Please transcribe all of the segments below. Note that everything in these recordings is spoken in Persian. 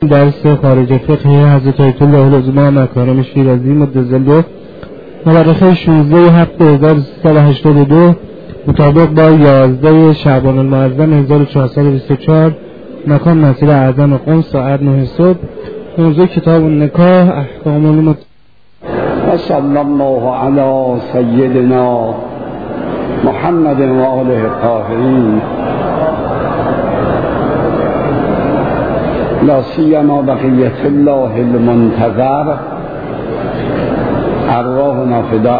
درس خارج فقه حضرت آیت الله العظما مکارم شیرازی مدظله مورخ 16/7/1382 مطابق با 11 شعبان المعظم 1424 مکان مسجد اعظم قم ساعت 9 صبح. موضوع کتاب النکاح احکام المت و صلی الله علی سیدنا محمد و آله الطاهرین لا سیما بقیت الله المنتظر ارواحنا فدا.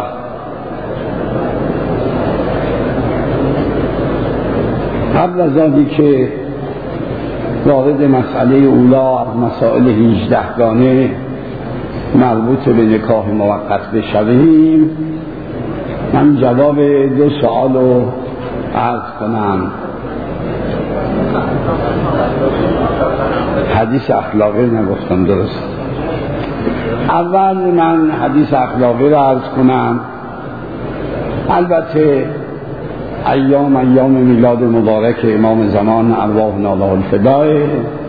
قبل از آنی که وارد مسئله اولا از مسائل 18 گانه مربوط به نکاح موقت بشویم، من جواب 2 سوال رو عرض کنم. حدیث اخلاقی نگفتم، درست؟ اول من حدیث اخلاقی رو عرض کنم. البته ایام میلاد مبارک امام زمان ارواحنا له الفدای،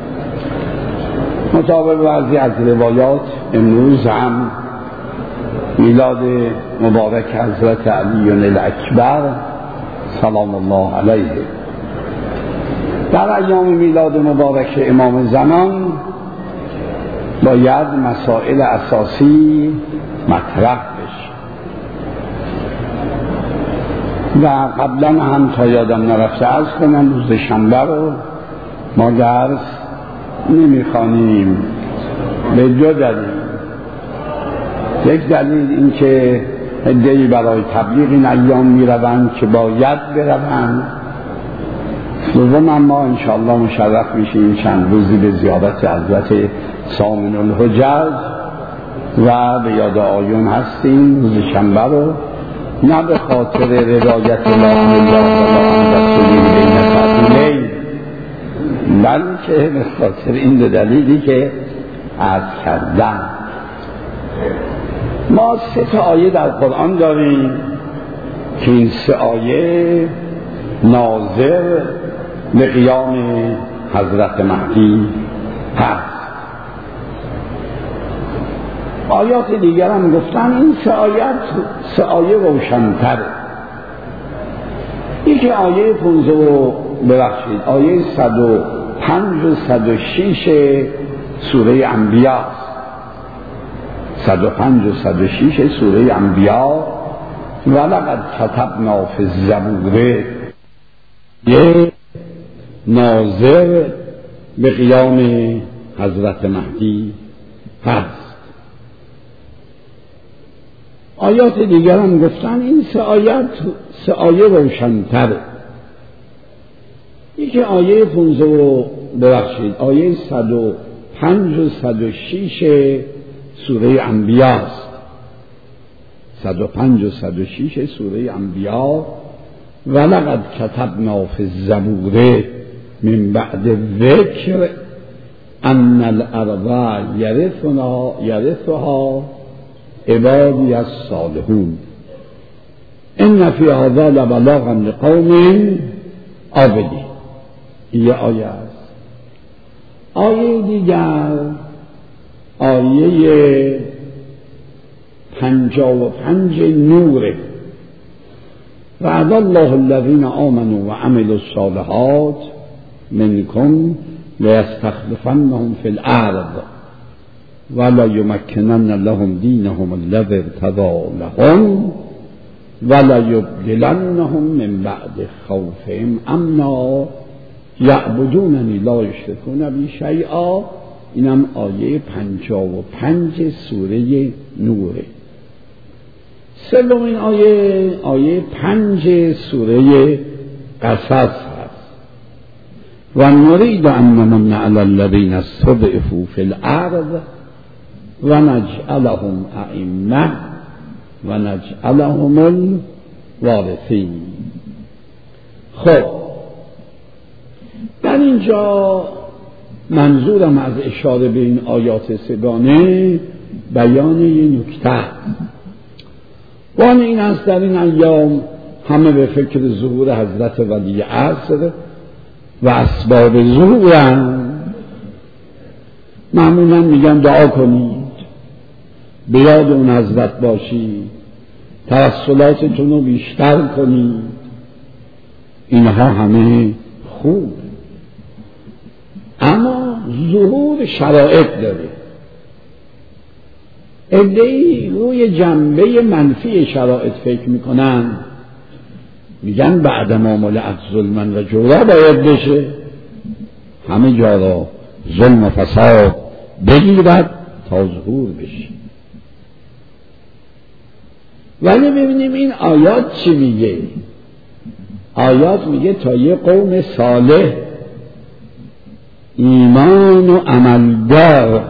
مطابق بعضی از روایات امروز هم میلاد مبارک حضرت علی الاکبر سلام الله علیه. در ایام میلاد مبارک امام زمان باید مسائل اساسی مطرح بشه و قبلا هم تا یادم نرفته عرض کنم روز شنبه رو ما درس نمیخوانیم به 2 دلیل. یک دلیل این که عده‌ای برای تبلیغ این ایام میروند که باید بروند. دوم ما انشاءالله مشرف میشیم چند روزی به زیارت حضرت سامن الحجاج و به یاد آیون هستیم روز شنبه رو، نه به خاطر رضایت الله بلکه به خاطر این 2 دلیلی که عرض کردم. ما 3 آیه در قرآن داریم که این 3 آیه ناظر به قیام حضرت مهدی هست. آیات دیگر هم گفتن این 3 آیه روشن‌تره. یکی آیه 105 و 106 سوره انبیاء، 105 و 106 سوره انبیاء. ولقد كتبنا فی الزبور ناظر به قیام حضرت مهدی هست. آیات دیگر هم گفتن این 3 آیه روشن‌تره. یکی آیه 105 و 106 سوره انبیاء، 105 و 106 سوره انبیاء. ولقد كتبنا فی الزبور من بعد الذکر ان الارض یرثها عبادی الصالحون ان فی هذا لبلاغا لقوم عابدین. یه آیه است. آیه دیگر آیه 55 نوره. وعد الله الذين آمنوا وعملوا الصالحات منكم ليستخلفنهم في الأرض ولا يمكنن لهم دينهم الذي ارتضى لهم ولا يبدلنهم من بعد خوفهم امنا يعبدونني لا يشركون بي شيئا. اینم آیه 55 سوره نوره. سومین آیه 5 سوره قصص هست. و نريد ان نمن على الذين استضعفوا في الارض و نجعلهم ائمه و نجعلهم الوارثین. خب در اینجا منظورم از اشاره به این آیات 3 بیان یه نکته. وان این است در این ایام همه به فکر ظهور حضرت ولی عصر و اسباب ظهورند معمولا میگن دعا کنید، به یاد اون حضرت باشید، توسلاتتون رو بیشتر کنید. اینها همه خوب، اما ظهور شرایط داره. عده‌ای روی جنبه منفی شرایط فکر میکنن، میگن بعد ما ملئت ظلمن و جورا باید بشه، همه جا را ظلم و فساد بگیرد تا ظهور بشه. ولی ببینیم این آیات چی میگه. آیات میگه تا یه قوم صالح ایمان و عملدار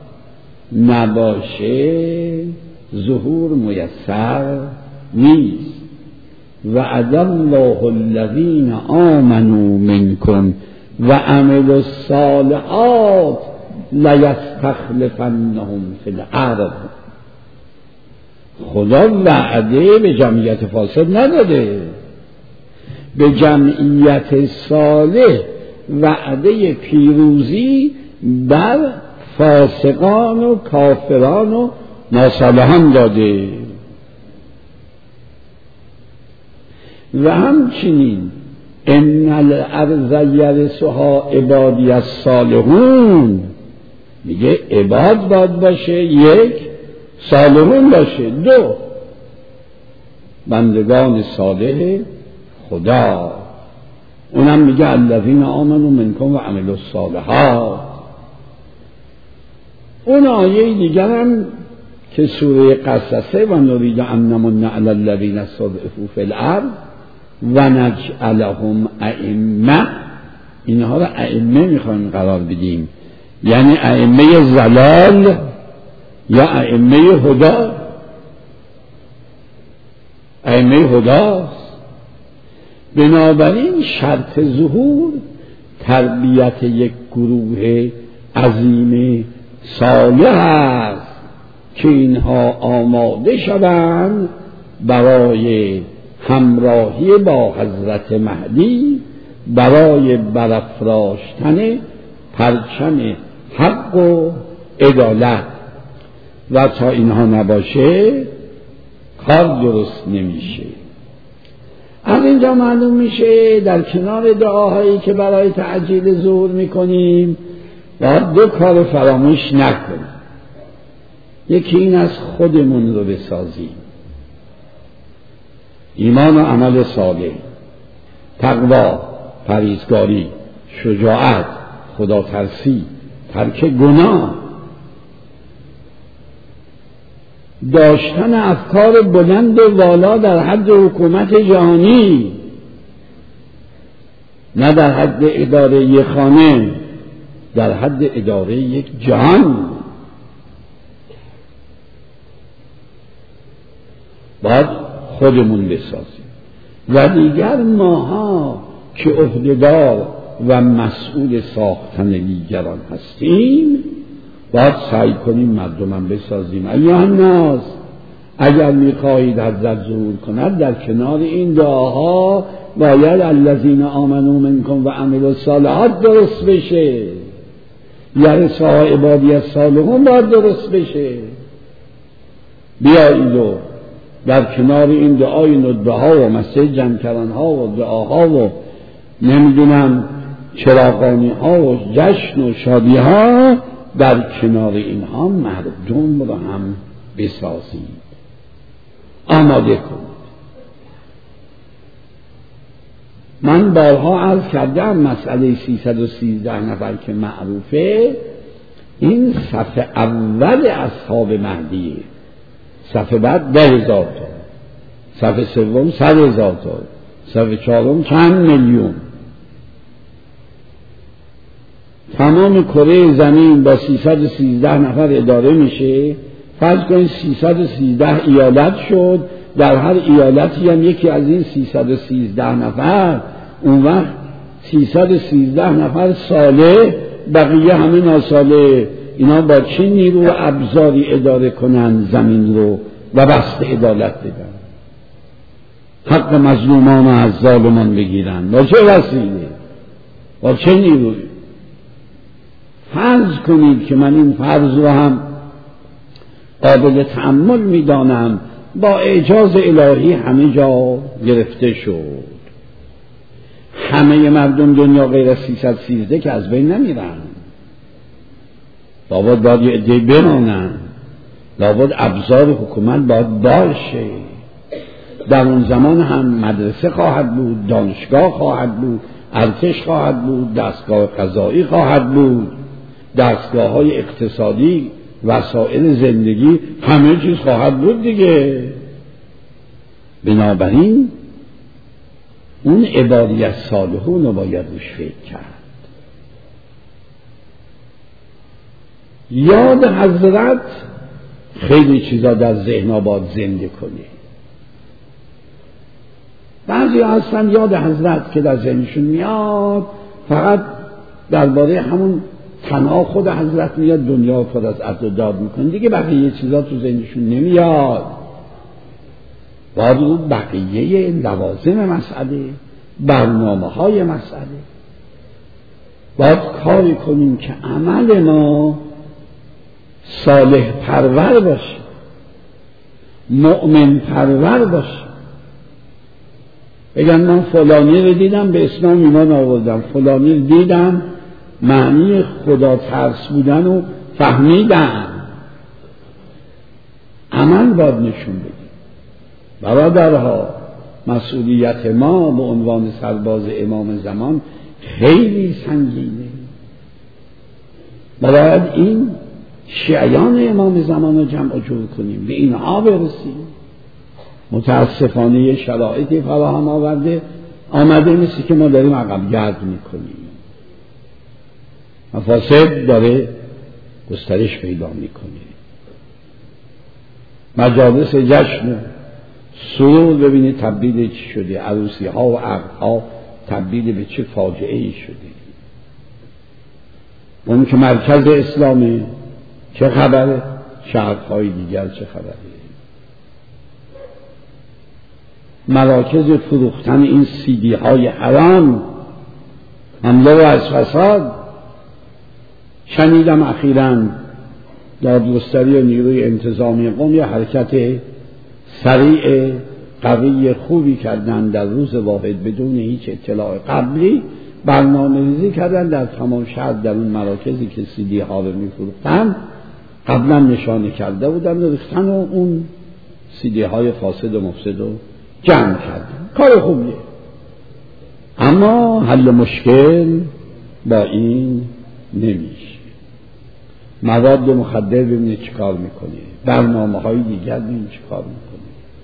نباشه ظهور میسر نیست. وعد الله الذین آمنوا منکم و عملوا الصالحات لیستخلفنهم فی الارض. خدا وعده به جمعیت فاسد نداده، به جمعیت صالح وعده پیروزی بر فاسقان و کافران و ناصالحان داده. و همچنین ان الارض یرثها عبادی الصالحون، میگه عباد باید باشه، یک صالحون باشه، دو بندگان صالح خدا. اونم میگه الذین آمنوا منکم و عملوا الصالحات. اون آیه دیگر هم که سوره قصصه و نرید ان نمن علی الذین استضعفوا فی الارض و نجعلهم ائمه، اینها را ائمه میخوایم قرار بدیم، یعنی ائمه ضلال یا ائمه هدا. ائمه هداست. بنابراین شرط ظهور تربیت یک گروه عظیم صالح است که اینها آماده شوند برای همراهی با حضرت مهدی، برای برافراشتن پرچم حق و عدالت. و تا اینها نباشه کار درست نمیشه. از اینجا معلوم میشه در کنار دعاهایی که برای تعجیل ظهور میکنیم باید دو کار فراموش نکنیم. یکی این از خودمون رو بسازیم، ایمان و عمل صالح، تقوا، پرهیزگاری، شجاعت، خدا ترسی، ترک گناه، داشتن افکار بلند و والا در حد حکومت جهانی، نه در حد اداره یک خانه، در حد اداره یک جهان. باید خودمون بسازیم و دیگر ماها که عهدهدار و مسئول ساختن دیگران هستیم باید سعی کنیم مردمم بسازیم. ایها الناس، اگر میخواهید حضرت ظهور کند در کنار این دعاها باید الذین آمنوا منکم و عملوا الصالحات درست بشه، یرثها عبادی الصالحون باید درست بشه. بیایید و در کنار این دعای ندبه ها و مسجد جمکران ها و دعاها و نمیدونم چراغانی ها و جشن و شادی ها، در کنار اینها مردم رو هم بسازید، آماده کنید. من بارها عرض کردم مسئله 313 نفر که معروفه، این صف اول اصحاب مهدیه، صف بعد 10,000 تا، صف سوم 100,000 تا، صف چهارم چند میلیون. تمام کره زمین با 313 نفر اداره میشه. فرض کنید 313 ایالت شد، در هر ایالتی هم یکی از این 313 نفر، اون وقت 313 نفر صالح، بقیه همه ناصالح. اینا با چه نیرو و ابزاری اداره کنن زمین رو و بسط عدالت بدن، حق مظلومان از ظالمان بگیرن؟ با چه وسیله؟ با چه نیروی؟ فرض کنید که من این فرض رو هم قابل تأمل می‌دانم، با اعجاز الهی همه جا گرفته شد. همه مردم دنیا غیر از 313 که از بین نمیرن، لابد باید یه عده بمانن، لابد ابزار حکومت باید باشه. در اون زمان هم مدرسه خواهد بود، دانشگاه خواهد بود، ارتش خواهد بود، دستگاه قضایی خواهد بود، دستگاه های اقتصادی، وسایل زندگی، همه چیز خواهد بود دیگه. بنابراین اون عبادیت صالحون رو باید روش فکر کرد. یاد حضرت خیلی چیزا در ذهن باید زنده کنه. بعضی هستن یاد حضرت که در ذهنشون میاد فقط درباره همون تنها خود حضرت میاد، دنیا خود از عبد و داد میکنه دیگه، بقیه چیزا تو ذهنشون نمیاد. باید رو بقیه لوازم مسئله، برنامه های مسئله باید کاری کنیم که عمل ما صالح پرور باشه، مؤمن پرور باشه. بگن من فلانی رو دیدم به اسلام ایمان آوردم، فلانی رو دیدم معنی خدا ترس بودن و فهمیدم. عمل باید نشون بدیم. برادرها، مسئولیت ما به عنوان سرباز امام زمان خیلی سنگینه. باید این شیعیان امام زمان رو جمع جور کنیم، به اینها برسیم. متاسفانه شرایطی فراهم آمده مثل که ما داریم عقب گرد میکنیم. مفاسد داره گسترش پیدا میکنه. مجالس جشن سرور ببینید تبدیل چی شده، عروسی ها و عقد ها تبدیل به چه فاجعه ای شده. اون که مرکز اسلامه چه خبره، شهرهای دیگر چه خبره. مراکز فروختن این CD های حرام، حمله و از فساد. شنیدم اخیراً دادگستری و نیروی انتظامی قم یه حرکت سریع قوی خوبی کردن در روز واحد بدون هیچ اطلاع قبلی، برنامه‌ریزی کردن در تمام شهر در اون مراکزی که CD ها رو می‌فروختن قبلا نشانه کرده بودن و ریختن و اون CD های فاسد و مفسد رو جمع کردن. کار خوبیه، اما حل مشکل با این نمیشه. مواد مخدر ببینید چی کار میکنه، برنامه های دیگر ببینید چی کار میکنه.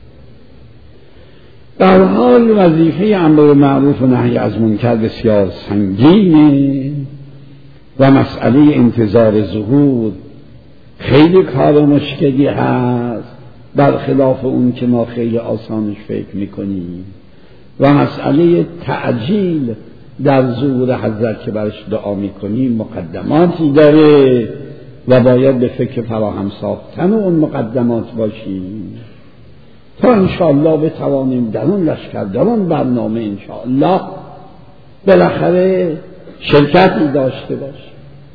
در حال وظیفه امر معروف و نهی از منکر بسیار سنگینه و مسئله انتظار ظهور خیلی کار مشکلی هست، برخلاف اون که ما خیلی آسانش فکر میکنیم. و مسئله تعجیل در ظهور حضرت که برش دعا میکنیم مقدماتی داره و باید به فکر فراهم ساختن اون مقدمات باشیم تا انشاءالله بتوانیم در اون لشکر، در اون برنامه انشاءالله بالاخره شرکتی داشته باشیم.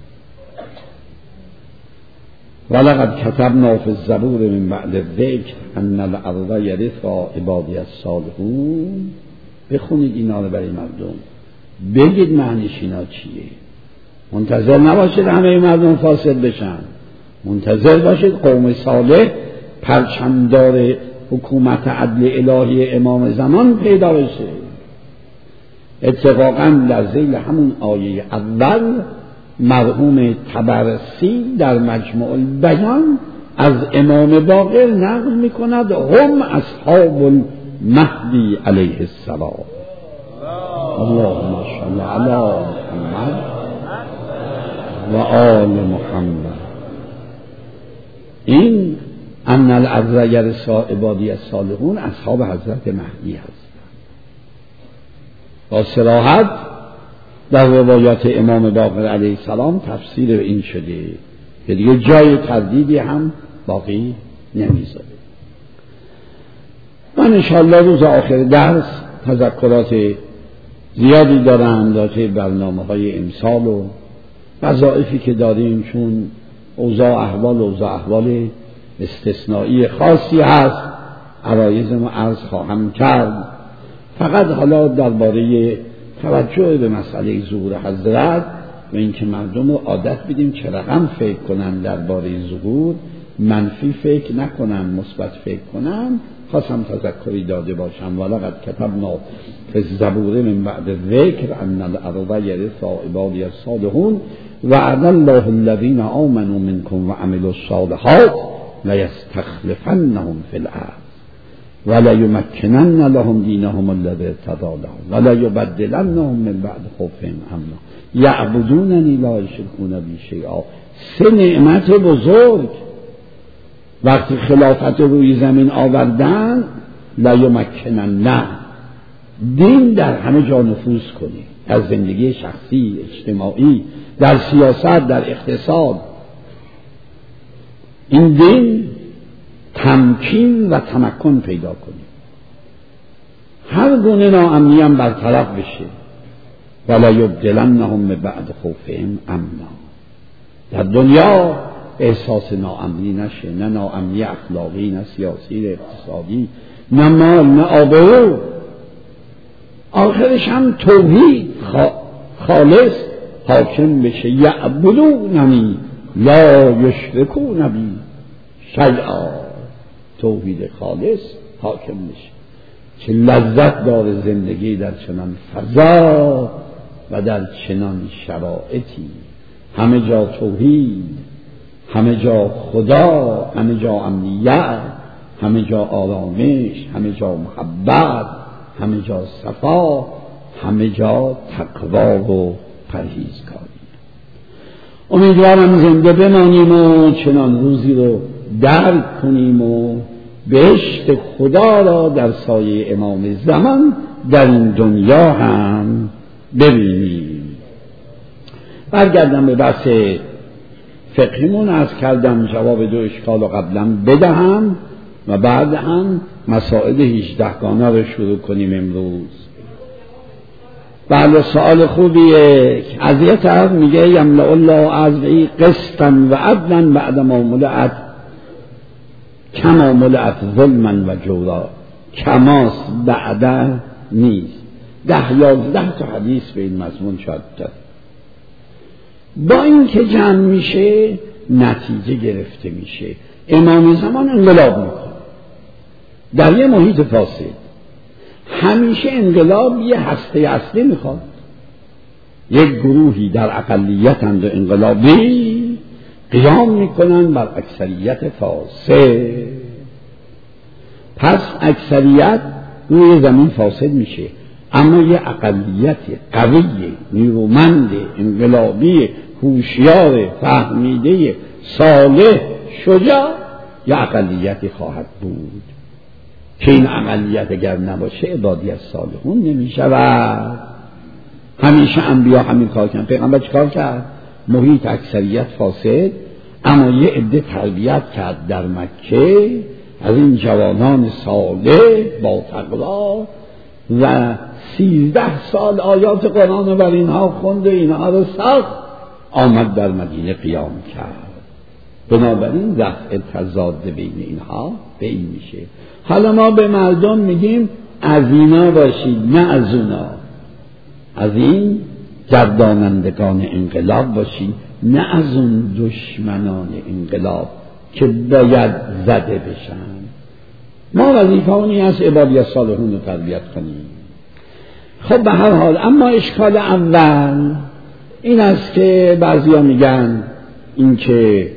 ولقد كتبنا في الزبور من بعد الذکر ان الارض یرثها عبادی الصالحون. بخونید اینا رو برای مردم، بگید معنیش اینا چیه. منتظر نباشید همه مردم فاسد بشن، منتظر باشید قوم صالح پرچمدار حکومت عدل الهی امام زمان پیدا بشه. اتفاقا در ذیل همون آیه اول مرحوم طبرسی در مجموع البیان از امام باقر نقل میکند هم اصحاب المهدی علیه السلام. اللهم صل علی محمد و آل محمد. این ان الارض یرثها عبادی الصالحون اصحاب حضرت مهدی هستند. با صراحت در روایات امام باقر علیه السلام تفسیر این شده که دیگه جای تردیدی هم باقی نمیذاره. من انشاءالله روز آخر درس تذکرات زیادی دارم در برنامه های امسال و وظایفی که داریم، چون اوضاع احوال استثنایی خاصی هست، عرایض ما عرض خواهم کرد. فقط حالا درباره توجه به مسئله ظهور حضرت و اینکه مردم رو عادت بدیم چه رقم فکر کنن درباره ظهور، منفی فکر نکنن، مثبت فکر کنن. خواستم تذکری داده باشم. ولقد کتبنا فی الزبور من بعد الذکر ان الارض یرثها عبادی الصالحون وعد الله الذین آمنوا منکم وعملوا الصالحات لیستخلفنهم فی الارض وليمكنن لهم دینهم الذی ارتضی لهم وليبدلنهم من بعد خوفهم امنا یعبدوننی لا یشرکون بی شیئا. 3 نعمت بزرگ وقتی خلافت روی زمین آوردن، لیمکنن، دین در همه جا نفوذ کنی، در زندگی شخصی، اجتماعی، در سیاست، در اقتصاد. این دین تمکین و تمکن پیدا کنی، هر گونه ناامنی هم برطرف بشه. ولا یبدلنهم بعد خوفهم امنا. در دنیا احساس ناامنی نشه، نه ناامنی اخلاقی، نه سیاسی، نه اقتصادی، نه مال، نه آبرو. آخرش هم توحید خالص حاکم بشه. یعبدوننی لا یشرکون بی شیئا. توحید خالص حاکم بشه. چه لذت داره زندگی در چنان فضا و در چنان شرایطی. همه جا توحید، همه جا خدا، همه جا امنیت، همه جا آرامش، همه جا محبت، همه جا صفا، همه جا تقوا و پرهیزکاری. امیدوارم زنده بمانیم و چنان روزی رو درک کنیم و بهشت خدا را در سایه امام زمان در این دنیا هم ببینیم. برگردم به بحث فقهمون. از کردم جواب 2 اشکال رو قبلا بدهم و بعد هم مسائل 18 گانه رو شروع کنیم امروز. بله، سوال خوبیه. از یه طرف میگه یملأ الله عزوی قسطا و عدلا بعد ما ملأت کما ملأت ظلما و جورا. کماس بعد نیست. 10-11 تا حدیث به این مضمون شاید داد. با این که جمع میشه نتیجه گرفته میشه. امام زمان انقلاب میکنه در یه محیط فاسد. همیشه انقلاب یه هسته اصلی میخواد. یک گروهی در اقلیتند و انقلابی قیام میکنن بر اکثریت فاسد. پس اکثریت روی زمین فاسد میشه، اما یه اقلیت قوی، نیرومند، انقلابی، هوشیار، فهمیده، صالح، شجاع، یه اقلیتی خواهد بود که این اقلیت اگر نباشه عبادی از صالحون نمیشود. همیشه انبیا همین کار کردن. پیغمبر چیکار کرد؟ محیط اکثریت فاسد، اما یه عده تربیت کرد در مکه از این جوانان صالح با تقوا و 13 سال آیات قرآن رو بر اینها خوند و اینها رو ساخت. آمد در مدینه قیام کرد. بنابراین رفع تضاد بین اینها به این میشه. حالا ما به مردم میگیم از اینا باشید، نه از اونا. از این گردانندگان انقلاب باشید، نه از اون دشمنان انقلاب که باید زده بشن. ما وظیفه اونی از عبادی صالحون رو تربیت کنیم. خب به هر حال، اما اشکال اول این است که بعضیا میگن این که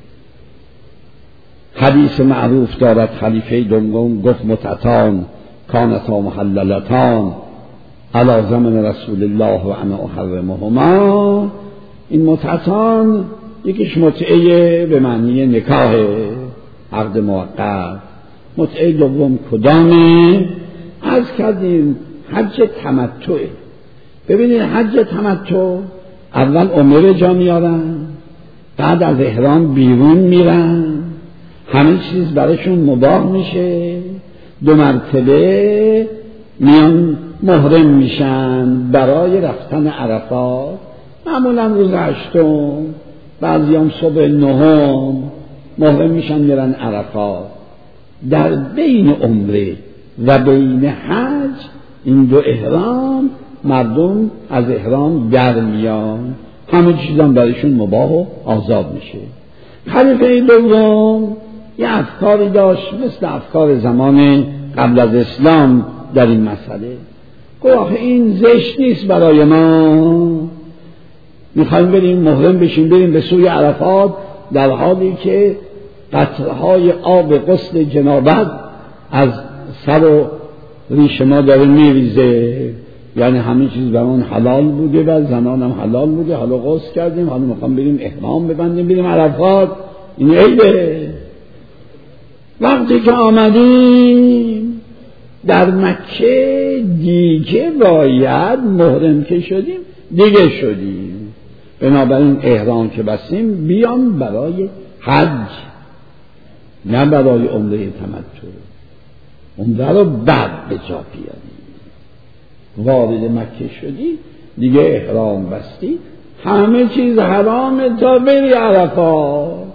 حدیث معروف دارد خلیفه دوم گفت متعتان کانتا محللتان علی زمن رسول الله و انا احرمهما. این متعتان یکیش متعه به معنی نکاح، عقد موقت. متعه دوم کدامه؟ عرض کردیم حج تمتعه. ببینید حج تمتع اول عمره جا میارن، بعد از احرام بیرون میرن، همه چیز براشون مباح میشه، 2 مرتبه میان محرم میشن برای رفتن عرفات. معمولا روز 8، بعضیام صبح 9 محرم میشن میرن عرفات. در بین عمره و بین حج این دو احرام مردم از احرام در میان، همه چیزام برایشون مباح و آزاد میشه. خلیفه دوم یه افکاری داشت مثل افکار زمان قبل از اسلام در این مسئله. گفت این زشت نیست برای ما، میخوایم بریم محرم بشیم بریم به سوی عرفات در حالی که قطرهای آب غسل جنابت از سر و ریش ما داره میریزه، یعنی همه چیز برامون حلال بوده و زنان هم حلال بوده، حالا غسل کردیم، حالا میخوام بریم احرام ببندیم بریم عرفات، این عیبه. وقتی که آمدیم در مکه دیگه باید محرم که شدیم دیگه شدیم، بنابراین احرام که بستیم بیام برای حج نه برای عمره تمتع، عمره رو بعد به جا بیاریم. وارد مکه شدی دیگه احرام بستی، همه چیز حرامه تا بری عرفات.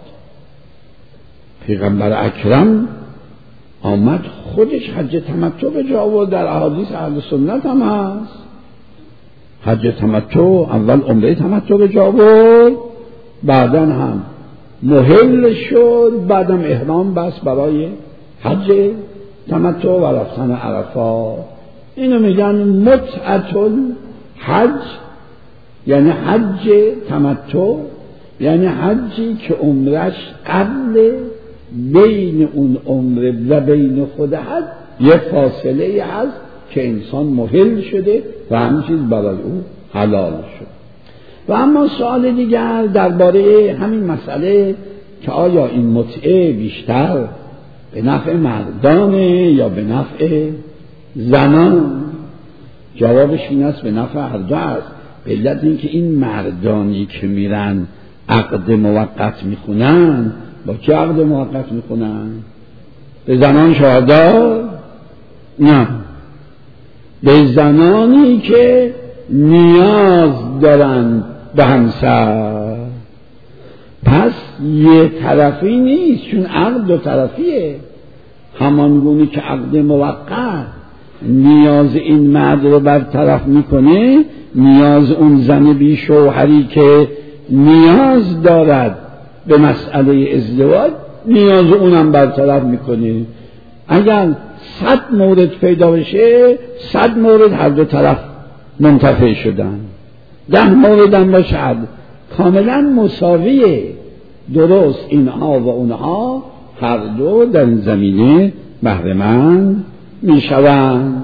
پیغمبر اکرم آمد خودش حج تمتع به جا آورد، در احادیث اهل سنت هم هست. حج تمتع اول عمره تمتع به جا آورد، بعداً هم محل شد، بعدم احرام بس برای حج تمتع و رفتن عرفات. اینو میگن متعة الحج، یعنی حج تمتع، یعنی حجی که عمرش قبل بین اون عمره و بین خود حج یه فاصله هست که انسان محل شده و همه چیز برای او حلال شد. و اما سوال دیگر درباره همین مسئله که آیا این متعه بیشتر به نفع مردانه یا به نفع زنان؟ جوابش این است به نفع هر دو است. به علت این که این مردانی که میرن عقد موقت میخونن، با چه عقد موقت میخونن؟ به زنان شهدا؟ نه، به زنانی که نیاز دارن به همسر. پس یه طرفی نیست، چون عقد دو طرفیه. همانگونه که عقد موقت نیاز این مرد رو برطرف میکنه، نیاز اون زن بی شوهری که نیاز دارد به مسئله ازدواج نیاز اونم برطرف میکنه. اگر 100 مورد پیدا بشه 100 مورد هر دو طرف منتفع شدن، 10 مورد هم باشد کاملا مساویه. درست اینها و اونها هر دو در این زمینه بهره‌مند میشوند.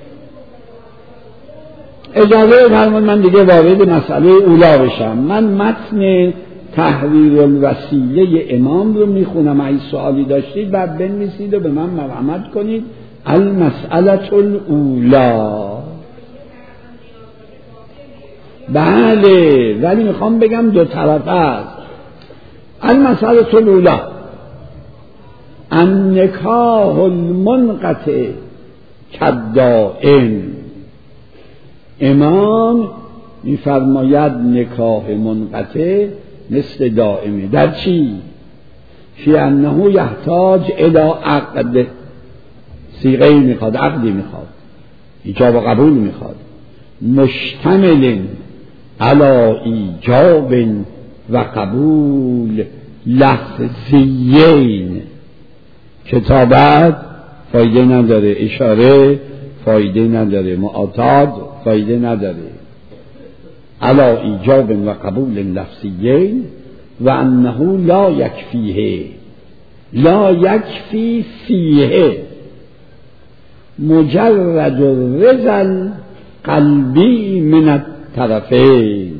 اجازه فرمایید من دیگه وارد مسئله اولا بشم. من متن تحریر الوصیه امام رو میخونم، اگه سوالی داشتید بعد بنویسید و به من مرحمت کنید. المسئله الاولا. بله، ولی میخوام بگم دو طرف است. المسئله الاولا النکاح المنقطع کالدائم. امام میفرماید نکاح منقطع مثل دائمه. در چی؟ فی انه یحتاج الی عقد. صیغه میخواد، عقدی میخواد، ایجاب و قبول میخواد، مشتمل علی ایجاب و قبول لفظیین. کتابت فایده نداره، اشاره فایده نداره، معاطات فایده نداره. علا ایجاب و قبول لفظیین و انه لا یکفیه، لا یکفی فیه مجرد الرضا قلبی من الطرفین.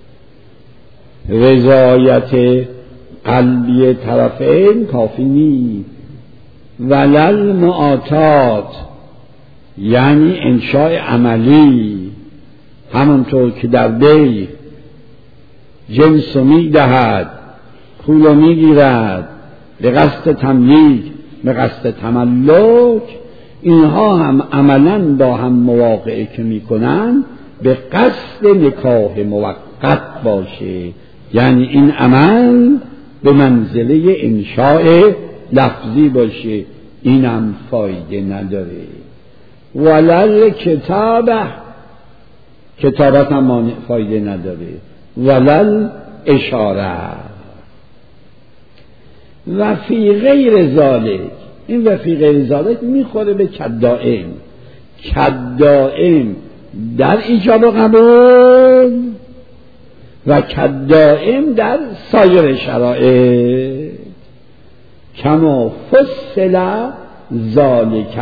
رضایت قلبی طرفین کافی نیست. ولل معاطات یعنی انشاء عملی، همونطور که در بی جنس می دهد پول می گیرد به قصد تملیک به قصد تملک، اینها هم عملاً با هم مواقعه که می کنن به قصد نکاح موقت موقت باشه، یعنی این عمل به منزله انشاء لفظی باشه، اینم فایده نداره. ولل کتابت هم فایده نداره، ولل اشاره. و فی غیر ذالک، این و فی غیر ذالک میخوره به کدائم. کدائم در ایجاب و قبول و کدائم در سایر شرایط. کما فصل ذالک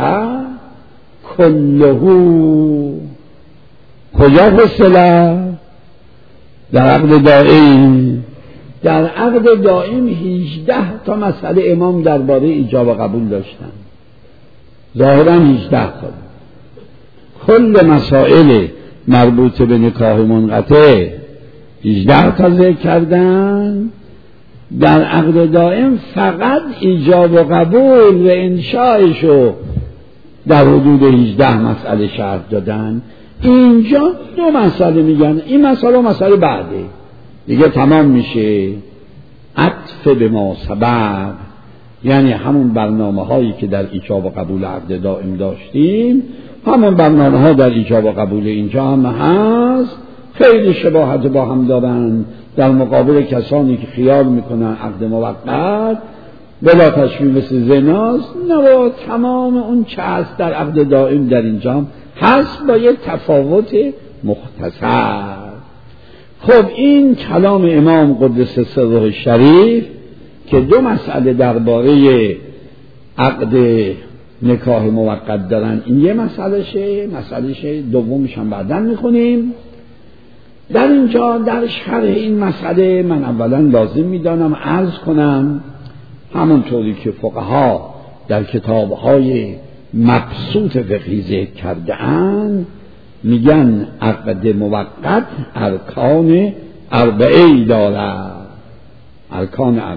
کلهو. کجا فصل؟ در عقد دائم. در عقد دائم 18 تا مسئله امام درباره ایجاب و قبول داشتن، ظاهرا 18 تا. کل مسائل مربوط به نکاح منقطع 18 تا ذکر کردن. در عقد دائم فقط ایجاب و قبول و انشایشو در حدود 18 مسئله شرح دادن. اینجا 2 مسئله میگن، این مسئله بعده دیگه تمام میشه. عطف به ما سبق، یعنی همون برنامه هایی که در ایجاب و قبول عقد دائم داشتیم، همون برنامه ها در ایجاب و قبول اینجا هم هست. خیلی شباهت با هم دارن در مقابل کسانی که خیال میکنن عقد موقت بلا تشبیه مثل زناست. نه، تمام اون چه هست در عقد دائم در اینجا هم هست با یه تفاوت مختصر. خب این کلام امام قدس سره شریف که 2 مسئله درباره عقد نکاح موقت دارن، این یه مسئله دومش هم بعداً میخونیم. در اینجا در شرح این مسئله من اولا لازم میدانم عرض کنم همونطوری که فقها در کتابهای مبسوط فقهی ذکر کرده اند، میگن عقد موقت ارکان 4 دارد. ارکان 4.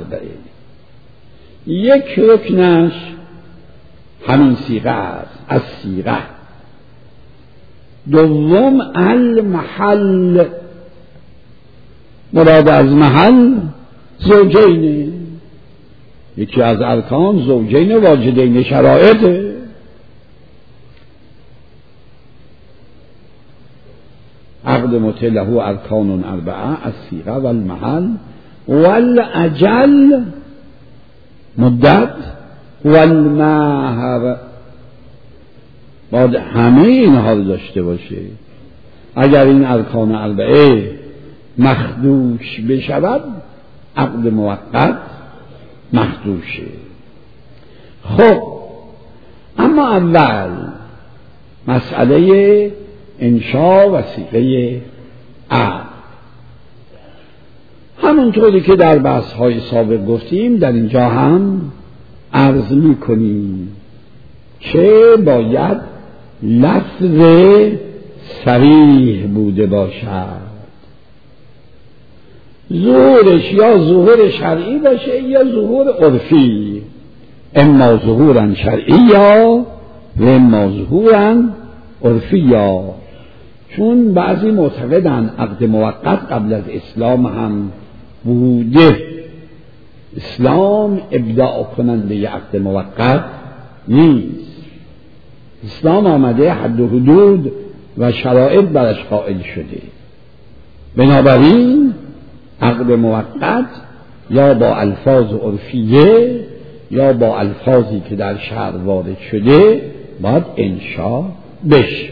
یک رکنش همین صیغه است، از صیغه. دوم المحل، مراد از محل زوجین. یکی از ارکان زوجین واجدین شرایطه. عقد متع له ارکان 4 الصیغه و المحل والاجل، مدت، والمهر. باید همه اینها رو داشته باشه. اگر این ارکان 4 مخدوش بشود عقد موقت مخدوشه. خب اما اول مسئله انشاء و صیغه عقد، همونطوری که در بحث‌های سابق گفتیم در اینجا هم عرض می‌کنیم که باید لفظ صریح بوده باشد. ظهورش یا ظهور شرعی باشه یا ظهور عرفی، اما ظهورا شرعی یا و اما ظهورا عرفی یا. چون بعضی معتقدن عقد موقت قبل از اسلام هم بوده. اسلام ابداع کننده ی عقد موقت نیست. اسلام آمده حد و حدود و شرایط برش قائل شده. بنابراین عقد موقت یا با الفاظ عرفیه یا با الفاظی که در شرع وارد شده باید انشاء بشه.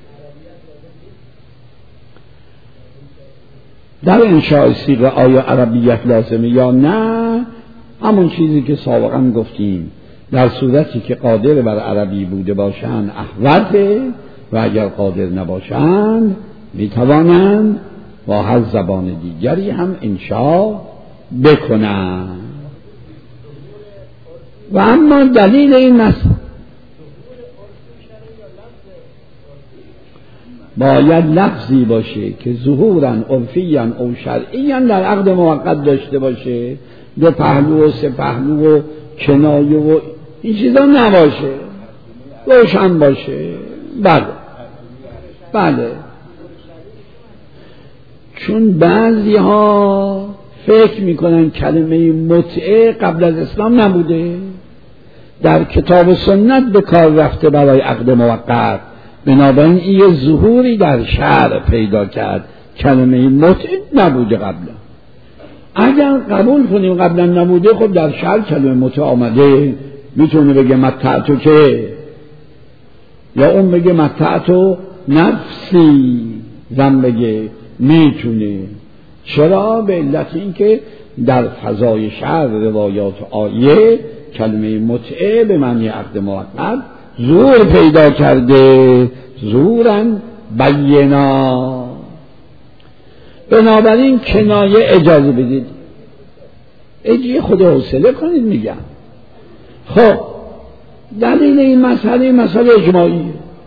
در انشاء صیغه آیا عربیت لازمه یا نه؟ همون چیزی که سابقا گفتیم، در صورتی که قادر بر عربی بوده باشند احوته، و اگر قادر نباشند میتوانند با هر زبان دیگری هم انشاء بکنند. و اما دلیل این مسئله باید لفظی باشه که ظهوراً عرفیاً او شرعیاً در عقد موقت داشته باشه. 2 پهلو و 3 پهلو و کنایه و این چیزا نباشه، روشن باشه. بله چون بعضی ها فکر میکنن کلمه متعه قبل از اسلام نبوده، در کتاب سنت به کار رفته برای عقد موقت، بنابراین این یه ظهوری در شرع پیدا کرد. کلمه متعه نبوده قبلا. اگر قبول کنیم قبلا نبوده، خب در شرع کلمه متعه آمده، میتونه بگه متعتو که، یا اون بگه متعتو نفسی، زن بگه میتونه. چرا؟ به علت این که در فضای شرع روایات آیه کلمه متعه به معنی عقد موقت ظهور پیدا کرده، ظهوراً بینا. بنابراین کنایه اجازه بدید، اجازه خود حوصله کنید. میگم خب دلیل این مسئله اجماعیه.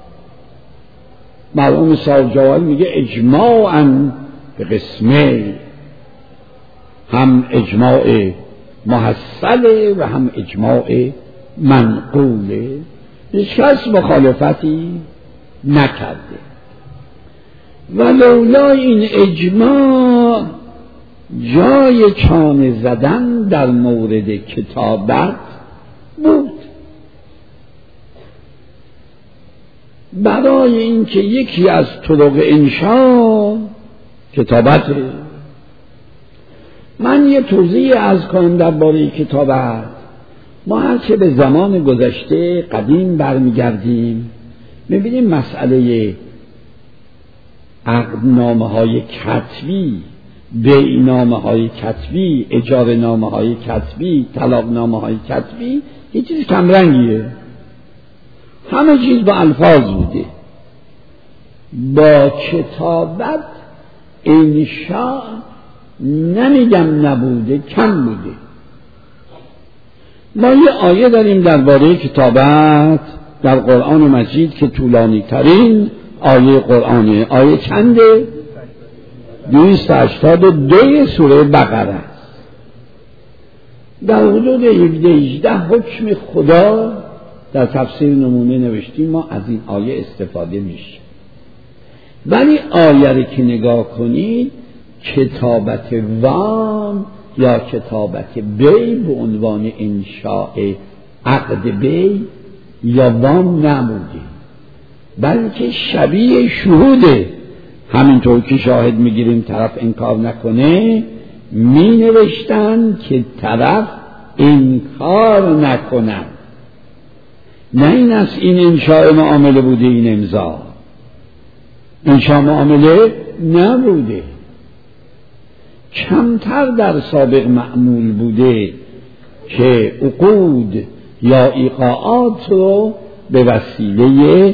مرحوم صاحب جوال میگه اجماعاً به قسمه، هم اجماع محصله و هم اجماع منقوله. هیچ کس مخالفتی نکرده. و لولا این اجماع جای چانه زدن در مورد کتابت بود. برای اینکه یکی از طرق انشا کتابته. من یه توضیح عرض کنم درباره کتابت. ما هرچه به زمان گذشته قدیم برمیگردیم میبینیم مسئله عقدنامه‌های کتبی، بیعنامه‌های کتبی، اجاره‌نامه‌های کتبی، طلاقنامه‌های کتبی یه چیز کمرنگیه. همه چیز با الفاظ بوده. با کتابت انشاء نمیگم نبوده، کم بوده. ما یه آیه داریم درباره کتابت در قرآن مجید که طولانی ترین آیه قرآنه. آیه چنده؟ 282 سوره بقره است. در حدود 17-18 حکم خدا در تفسیر نمونه نوشتیم، ما از این آیه استفاده میشه. ولی آیه رو که نگاه کنید، کتابت وام یا کتابت بی به عنوان انشاء عقد بی یا وام نموده، بلکه شبیه شهوده. همینطور که شاهد میگیریم طرف انکار نکنه، می نوشتن که طرف انکار نکنن. نه این از این انشاء معامله بوده، این امضا انشاء معامله نبوده. کمتر در سابق معمول بوده که عقود یا ایقاعات رو به وسیله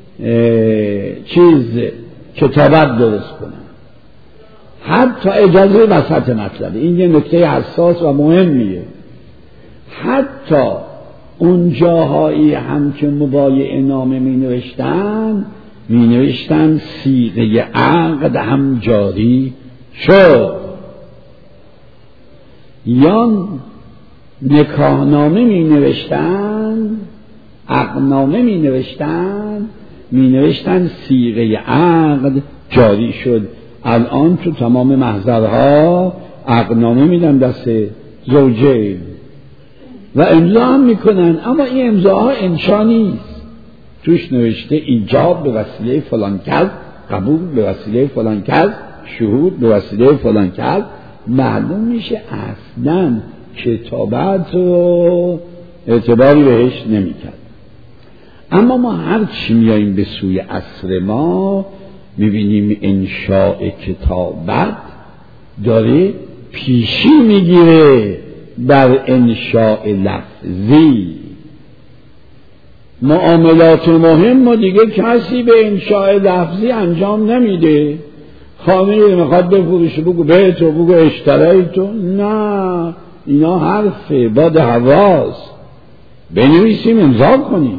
کتابت درست کنن. حتی اجازه وسط مطلبه، این یه نکته حساس و مهمیه. حتی اون جاهایی هم که مبایعه نامه می نوشتن صیغه عقد هم جاری شد، یا نکاحنامه می نوشتن، عقدنامه می نوشتن صیغه عقد جاری شد. الان تو تمام محضرها عقدنامه میدن دست زوجین و امضا هم میکنن، اما این امضاها انشا نیست. توش نوشته ایجاب به وسیله فلان کس، قبول به وسیله فلان کس، شهود به وسیله فلان کس. معلوم میشه اصلا کتابت رو اعتباری بهش نمیکرد. اما ما هر چی میاییم به سوی عصر ما میبینیم انشاء کتابت داره پیشی میگیره بر انشاء لفظی. معاملات مهم ما دیگه کسی به انشاء لفظی انجام نمیده. خانه رو میخواد بفروشه، بگو بیتو، بگو اشتریتو، نه، اینا حرفه، باد حواس. بنویسیم امضا کنیم.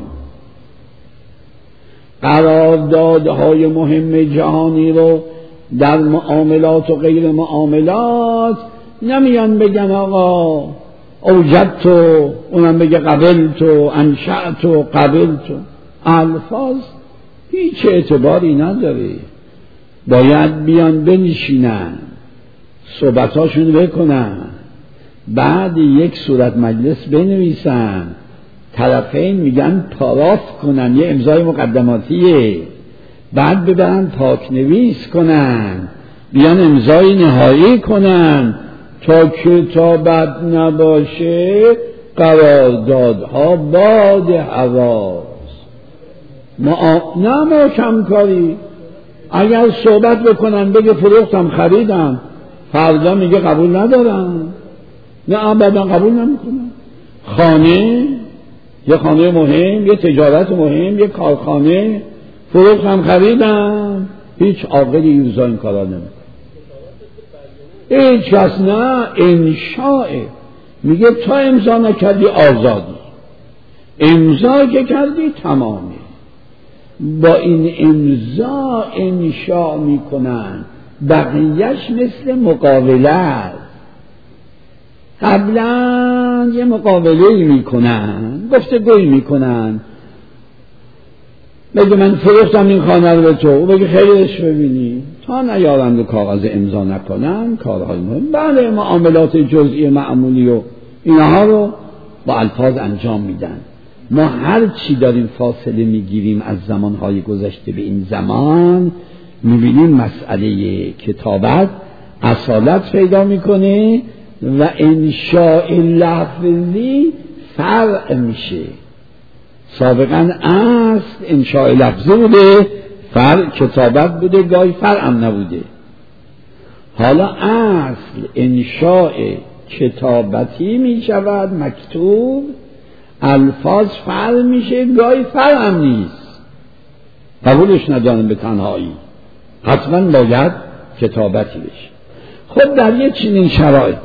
قراردادهای مهم جهانی رو در معاملات و غیر معاملات نمیان بگن آقا اوجدتو، اونم بگه قبلتو، انشأتو، قبلتو. الفاظ هیچ اعتباری نداره. باید بیان بنشینن، صحبتاشون بکنن، بعد یک صورت مجلس بنویسن، طرفین میگن پاراف کنن، یه امضای مقدماتیه، بعد ببرن پاک نویس کنن، بیان امضای نهایی کنن. تا کتابت نباشه قراردادها باد هواست. نه کمکاری. اگر صحبت بکنن بگه فروختم خریدم، فردا میگه قبول ندارم، نه ابدا قبول نمیکنم. خانه، یه خانه مهم، یه تجارت مهم، یه کارخانه، فروختم خریدم، هیچ عاقلی امضا این کارا نمیکنه. هیچ کس نه. انشاءه میگه تا امضا نکردی آزادی، امضا که کردی تمامه. با این امضا انشاء میکنن، بقیهش مثل مقابله است. قبلا یه مقابله میکنن، گفتگویی میکنن، بگه من فروختم این خانه رو به تو، بگه خیلیش ببینی، تا نیارند و کاغذ امضا نکنن کارهای مهم. بله معاملات جزئی معمولی و اینها رو با الفاظ انجام میدن. ما هر چی داریم فاصله میگیریم از زمانهای گذشته به این زمان، میبینیم مسئله کتابت اصالت پیدا میکنه و انشاء لفظی فرع میشه. سابقا اصل انشاء لفظی بوده، فرع کتابت بوده، گاهی فرع هم نبوده. حالا اصل انشاء کتابتی می شود، مکتوب، الفاظ فرع میشه، گاهی فرع هم نیست، قبولش ندارم به تنهایی، حتما باید کتابتی بشه. خب در یک چنین شرایط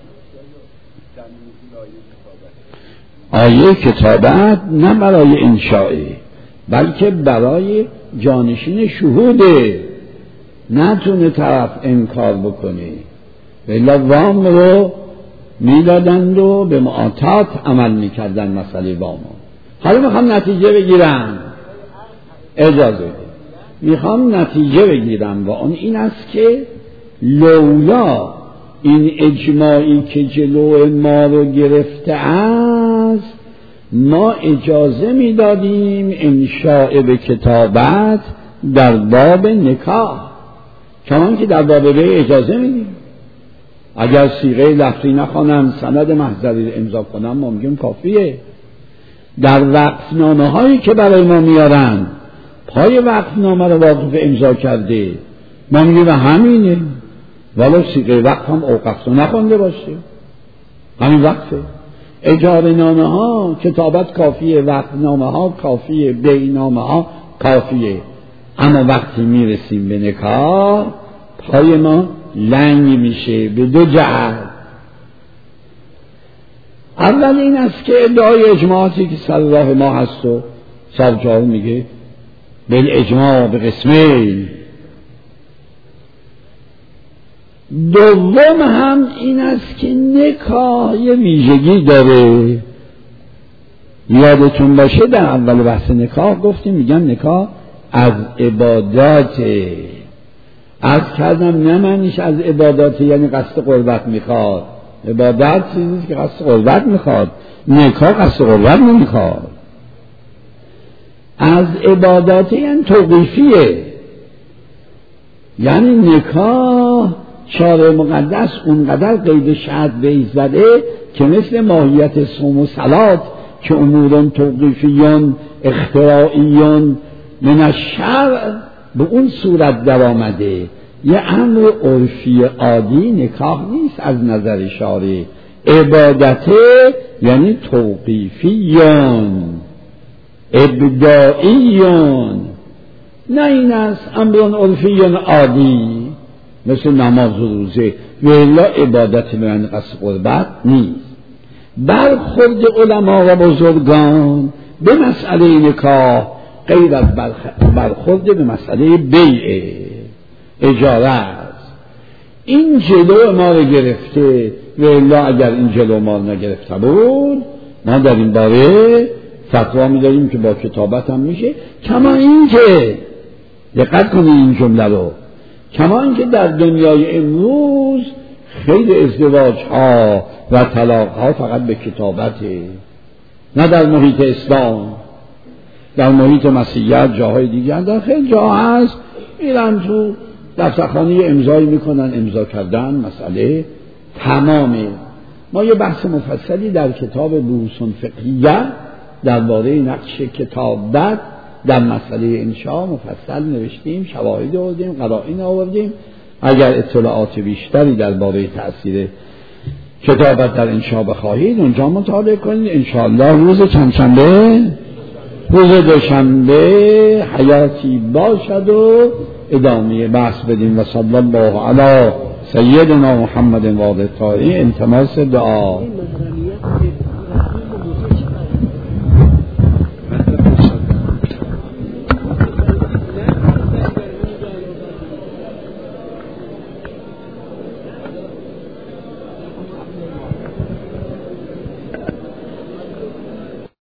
آیه کتابت نه برای انشاءه بلکه برای جانشین شهوده، نتونه طرف انکار بکنه. ولی وام رو میدادند و به معاطات عمل میکردن مسئله وامو. حالا میخوام نتیجه بگیرم، اجازه بده، میخوام نتیجه بگیرم و اون این است که لولا این اجماعی که جلو ما رو گرفته است، ما اجازه میدادیم انشاء به کتابت در باب نکاح، چون که در باب بیع اجازه میدیم. اگر صیغه لفظی نخوانم، سند محضری امضا کنم، ممکن کافیه. در وقفنامه هایی که برای ما میارن، پای وقفنامه رو واقف امضا کرده، ما میگیم همینه، ولو صیغه وقف هم اوقفت و نخونده باشه، همین وقفه. اجاره نامه ها کتابت کافیه، وقفنامه ها کافیه، بیعنامه ها کافیه، اما وقتی میرسیم به نکاح پای ما لنگ میشه به دو جهت. اول این است که ادعای اجماعاتی که سر راه ما هست و سرجار میگه بالاجماع به قسمین. دوم هم این است که نکاح یه ویژگی داره. یادتون باشه در اول بحث نکاح گفتیم میگن نکاح از عباداته. از کردم نه معنیش از عباداته یعنی قصد قربت میخواد. عبادت چیزیست که قصد قربت میخواد، نکاح قصد قربت نمیخواد. از عباداته یعنی توقیفیه، یعنی نکاح شارع مقدس اونقدر قید شرط بهش زده که مثل ماهیت صوم و صلات که امورون توقیفیون اختراعیون من الشرع به اون صورت در آمده. یه امر عرفی عادی نکاح نیست از نظر شارع. عبادته یعنی توقیفیون ابداعیون، نه این است امرون عرفیون عادی مثل نماز و روزه، ولی عبادت به قصد قربت نیست. برخورد علما و بزرگان به مسئله نکاح غیر از برخورد به مسئله بیع اجاره است. این جلو ما رو گرفته، ولی اگر این جلو ما رو نگرفته بود ما در این باره فتوا می‌داریم که با کتابت هم میشه. کما این که دقت کنید این جمله رو، کما اینکه در دنیای امروز خیلی ازدواج ها و طلاق ها فقط به کتابته، نه در محیط اسلام، در محیط مسیحیت جاهای دیگر در خیلی جا هست میرن تو دفترخانه امضایی میکنن، امضا کردن مسئله تمامه. ما یه بحث مفصلی در کتاب بحوث فقهیه درباره نقش کتابت در مسئله انشاء مفصل نوشتیم، شواهد آوردیم، قرائن آوردیم. اگر اطلاعات بیشتری درباره تأثیر کتابت در انشاء بخواهید اونجا مطالعه کنید. انشاءالله روز چندشنبه، روز دوشنبه حیاتی باشد و ادامه بحث بدیم. و صلی الله علی سیدنا محمد و آله الطاهرین. التماس دعا.